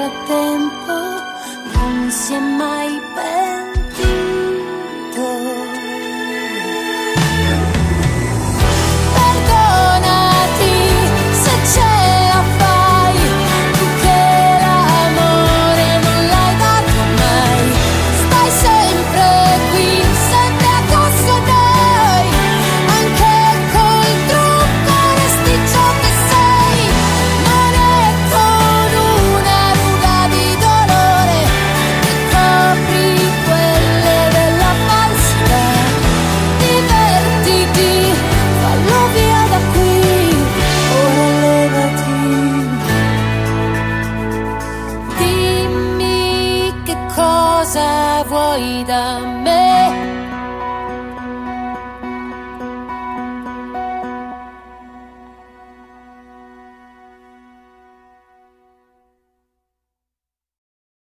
frattempo non si è mai pentito. Perdonati se ce la fai, tu che l'amore non l'hai dato mai. Stai sempre qui, sempre addosso a noi, anche col trucco resti ciò che sei. Non è con una ruga di dolore che copri quelle della falsità. Divertiti, fallo via da qui, ora levati. Dimmi che cosa vuoi da me.